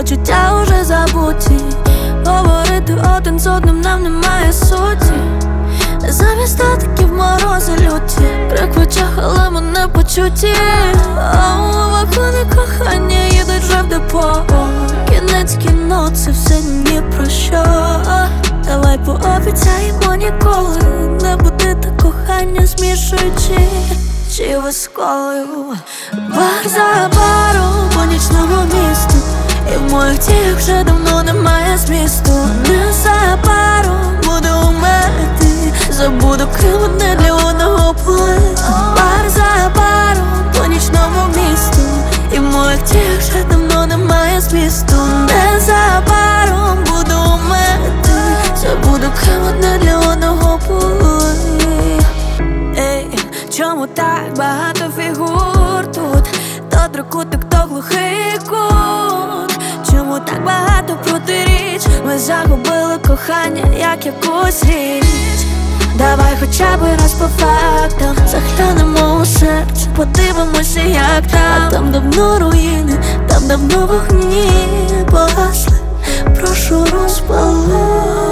почуття уже забуті. Говорити один з одним нам немає суті. Замість статиків морози люті, крик в очах, але ми не почуті. Вагони кохання їдуть вже в депо. Кінець кіно, це все ні про що. Давай пообіцяємо ніколи не буде так кохання змішуючи чи висколою. Бар за баром по нічному місту, і в моїх діях вже давно немає змісту. Незабаром буду умерти, забуду, ким одне для одного були. Бар за баром по нічному місту, і в моїх діях вже давно немає змісту. Незабаром буду умерти, забуду, ким одне для одного були. Ей, чому так багато фігур тут? То трикутник, то глухий кут. Чому так багато протиріч? Ми загубили кохання, як якусь річ. Давай хоча б раз по фактам заглянемо у серце, подивимося, як там. А там давно руїни, там давно вогні погасли. Прошу, розпали.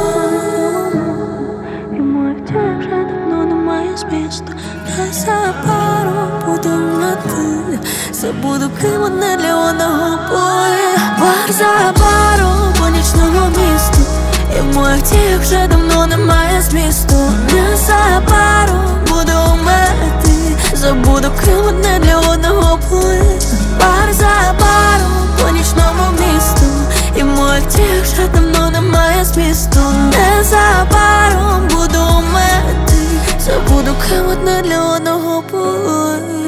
І моїх діях вже давно немає змісту. Незабаром буду мати, забуду, ким одне для одного були. Бар за баром по нічному місту, і в моїх діях вже давно немає змісту. Незабаром буду умерти, забуду, ким одне для одного були. Бар за баром по нічному місту, і в моїх діях вже давно немає змісту. Незабаром буду умерти, забуду, ким одне для одного були.